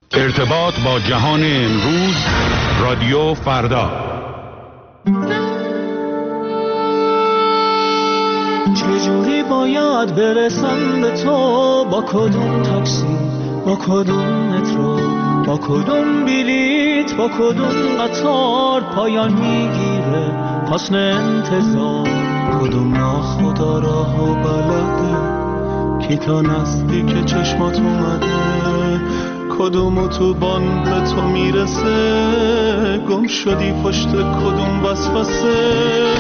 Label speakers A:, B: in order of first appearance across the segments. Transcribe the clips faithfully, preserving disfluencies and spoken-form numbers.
A: ارتباط با جهان امروز، رادیو فردا.
B: چجوری باید برسم به تو؟ با کدوم تاکسی، با کدوم مترو، با کدوم بلیت، با کدوم قطار پایان میگیره فصل انتظار؟ کدوم ناخدا راه و بلده کی تا نزدیک چشمات اومده؟ کدوم اتوبان به تو میرسه؟ گم شدی پشت کدوم وسوسه؟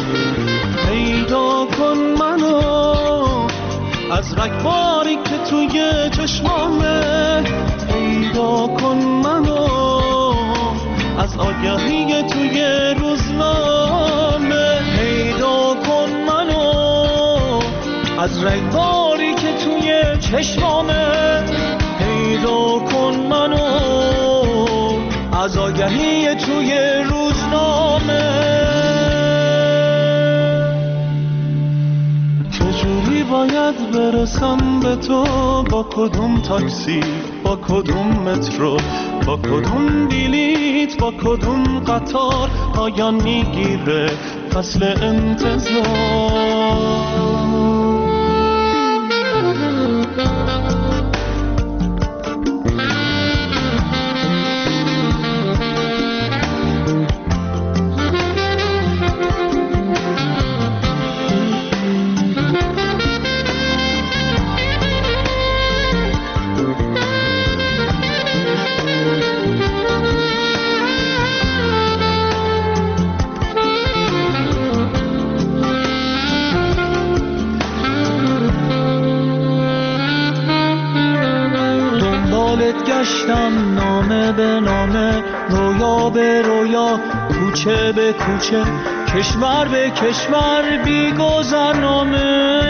B: پیدا کن منو از رگباری که توی چشمامه، پیدا کن منو از آگهی توی روزنامه، پیدا کن منو از رگباری که توی چشمامه، پیدا کن منو از آگهی توی روزنامه. چجوری باید برسم به تو؟ با کدوم تاکسی، با کدوم مترو، با کدوم بلیت، با کدوم قطار پایان میگیره فصل انتظار؟ گشتم نامه به نامه، رویا به رویا، کوچه به کوچه، کشور به کشور، بی گذرنامه.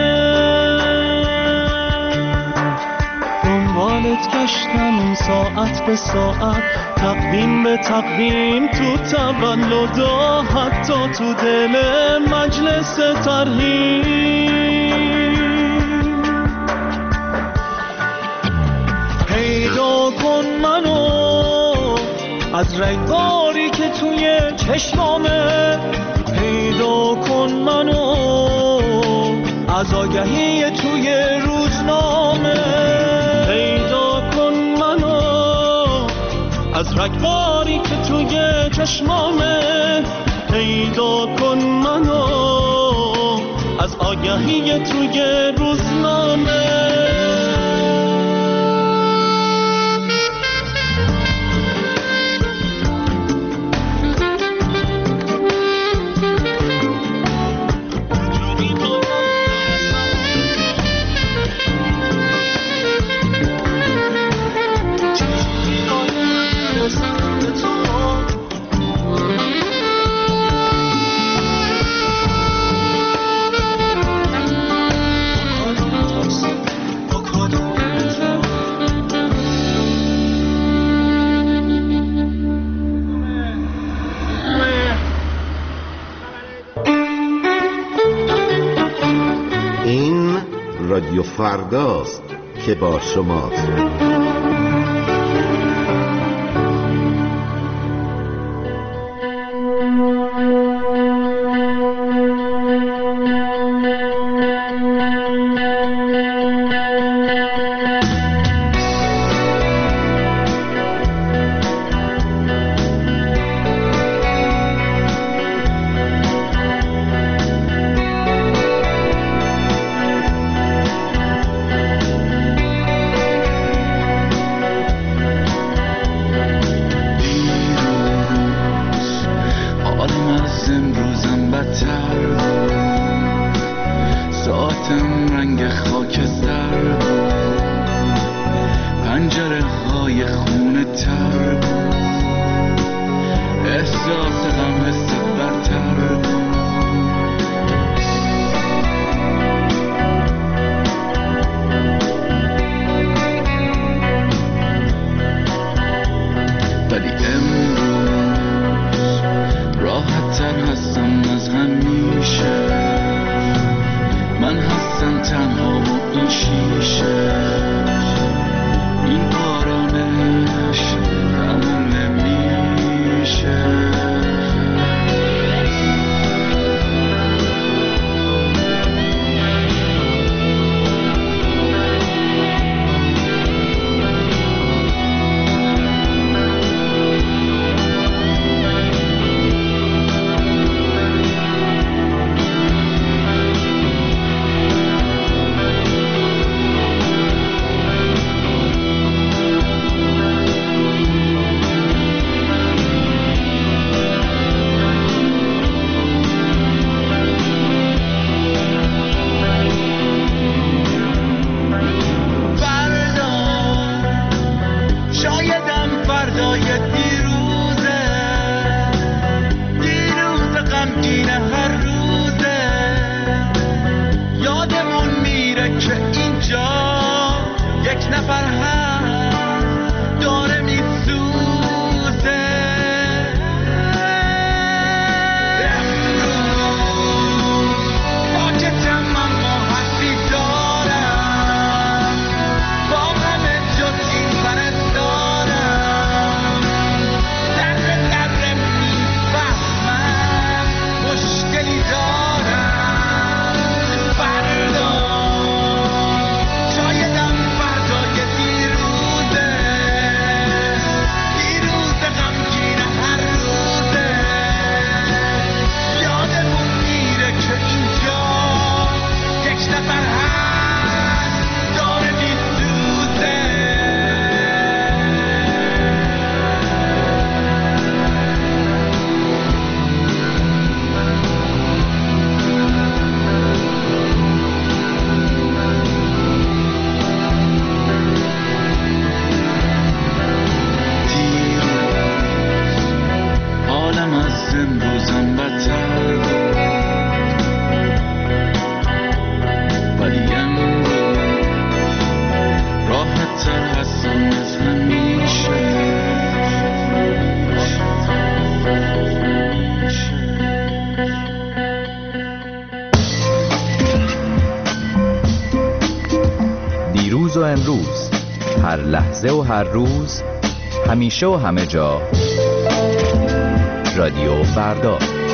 B: دنبالت گشتم ساعت به ساعت، تقویم به تقویم، تو تولدا، حتی تو دل مجلس ترحیم. پیدا کن منو از رگباری که توی چشمامه، پیدا کن منو از آگهی توی روزنامه، پیدا کن منو از رگباری که توی چشمامه، پیدا کن منو از آگهی توی روزنامه.
C: رادیو فرداست که با شماست.
D: این آرامش فردای دیروزه، دیروز غمگین هر روزه. یادمون میره که اینجا یک نفر هست داره میسوزه. امروز پاکتم اما حسی دارم، با همه جز این پرستارم. ذره ذره میفهمم مشکلی دارم. فردا شایدم فردای دیروزه، دیروز غمگین هر روزه. یادمون میره که اینجا یک نفر هست داره میسوزه. حالم از امروزم بدتر بود، ولی امروز راحت تر هستم از همیشه.
E: دیروز و امروز، هر لحظه و هر روز، همیشه و همه جا. رادیو فردا.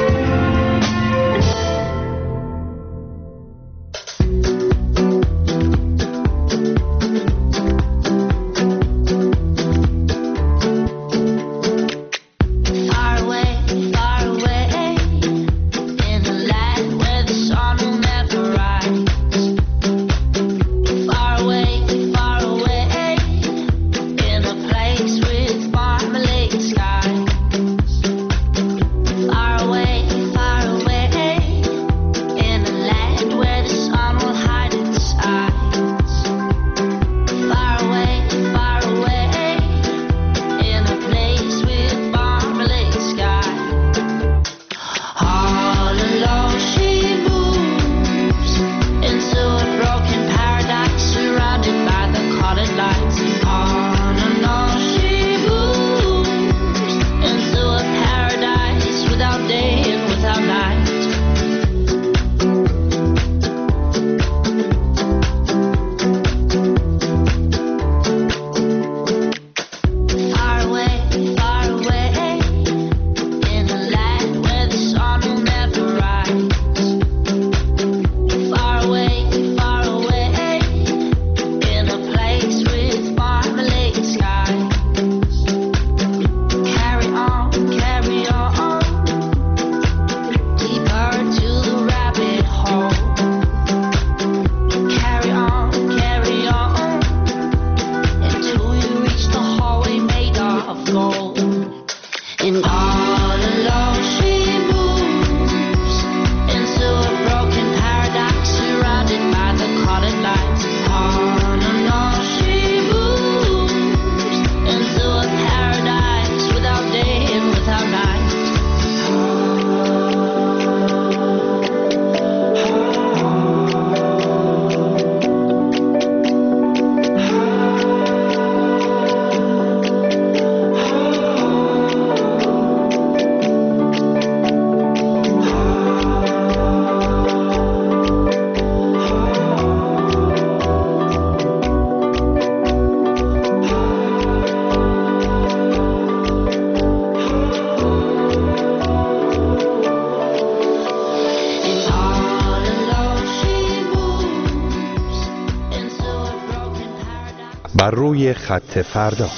F: Far away, far away, in a land where the sun will never rise. Far away, far away, in a place with marmalade skies. Far away, far away, in a land where the sun will hide its eyes. Far away, far away, in a place with marmalade skies. All alone she moves into a broken paradise surrounded by the colored lights. On and on she moves into a paradise without day and without night. Far away, far away, in a land where the sun will never rise. Far away, far away, in a place with marmalade skies. Carry on, carry on, deeper to the rabbit hole. Carry on, carry on, until you reach the hallway made of gold. And all alone she moves into a broken paradise surrounded by the colored lights. On and on she moves into a paradise without day and without night. And all alone she moves into a broken paradise.
A: بر روی خط فردا.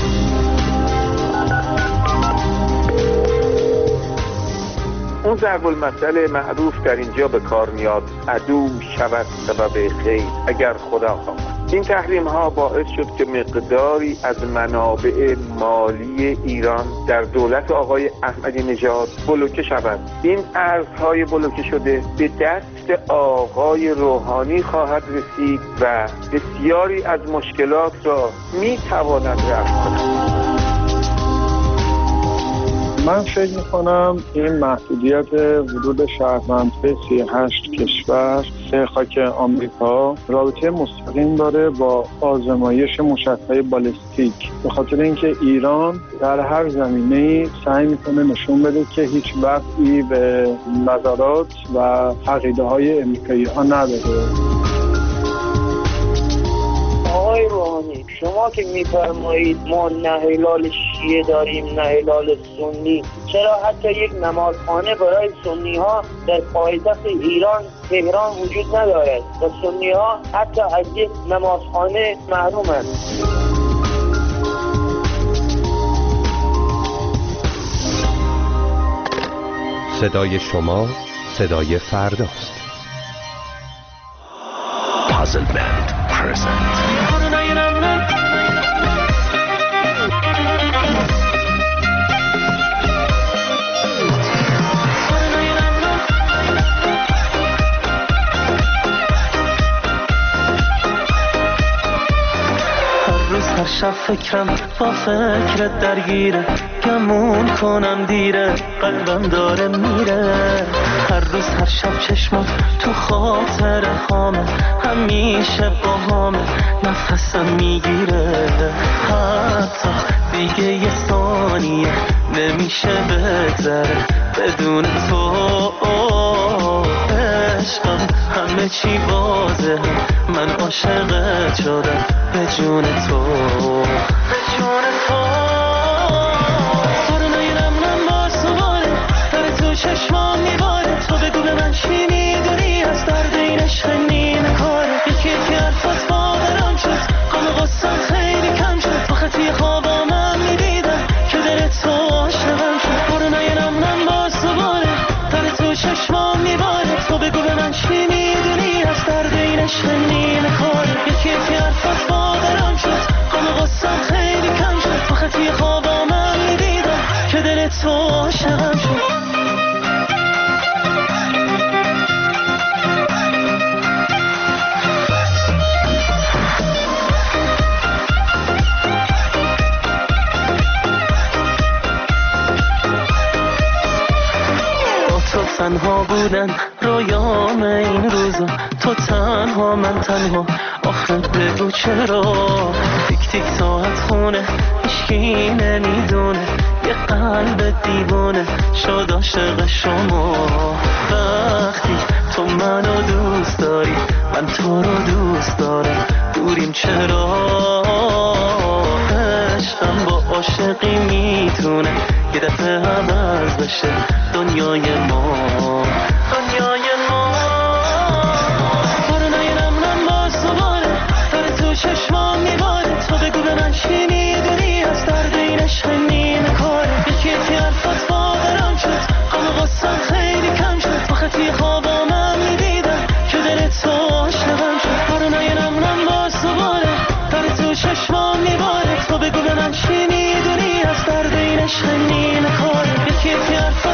G: اون ضرب المثل معروف در اینجا به کار میاد: عدو شود سبب خیر اگر خدا خواهد. این تحریم ها باعث شد که مقداری از منابع مالی ایران در دولت آقای احمدی نژاد بلوکه شود. این ارزهای بلوکه شده به دست آقای روحانی خواهد رسید و بسیاری از مشکلات را می تواند رفع کند.
H: من فکر میکنم این محدودیت ورود شهروند به سی و هشت کشور به خاک آمریکا رابطه مستقیم داره با آزمایش موشک‌های بالستیک، به خاطر اینکه ایران در هر زمینه‌ای سعی میکنه نشون بده که هیچ وقتی به نظرات و عقیده‌های امریکایی‌ها نداره.
I: آقای روحانی، شما که میفرمایید ما نه هلال شیعه داریم نه هلال سنی، چرا حتی یک نمازخانه برای سنی ها در پایتخت ایران تهران وجود ندارد و سنی ها حتی از یک نمازخانه محرومند؟
J: صدای شما صدای فرداست.
K: Puzzle Band present.
B: هر شب فکرم با فکرت درگیره، گمون کنم دیره، قلبم داره میره. هر روز هر شب چشمات تو خاطر هامه، همیشه با هامه نفسم میگیره. حتی دیگه یه ثانیه نمیشه بگذره بدون تو. عشقم همه چی واضحه، من عاشقت شدم به جون تو، به جون تو. سر نیرم من باز دوباره در تو چشمام میباره. تو بگو به من چی میدونی از درد این عشق نیمه کاره. یکی یکی حرفات باورم شد، غم و غصم خیلی کم شد. تو خطی خوابا من میدیدم که دل تو عاشقم شد. سر نیرم من باز دوباره در تو چشمام میباره. تو بگو به من چی میدونی از درد این عشق نیمه کاره. یکی یکی حرفات باورم شد، غم و غصم خیلی کم شد. تو خطی خوابا من میدیدم که دل تو عاشقم شد. تنها بودن رویام این روزا، تو تنها من تنها. آخه بگو چرا تیک تیک ساعت خونه هیچکی نمیدونه. یه قلب دیوونه شد عاشق شما. وقتی تو منو دوست داری من تو رو دوست دارم، دوریم چرا؟ عشقم با عاشقی میتونه یه دفعه عوض بشه دنیای ما، دنیای ما. برو نیرم من باز دوباره در تو چشمام میباره. تو بگو به من چی میدونی از درد این عشق نیمه کاره. یکی یکی حرفات باورم شد، غم و غصم خیلی کم شد. تو خطی خوابا من میدیدم که دل تو عاشقم شد. برو نیرم من باز دوباره در تو چشمام میباره. تو بگو به من چی میدونی از درد این عشق نیمه کاره. یکی یکی حرفات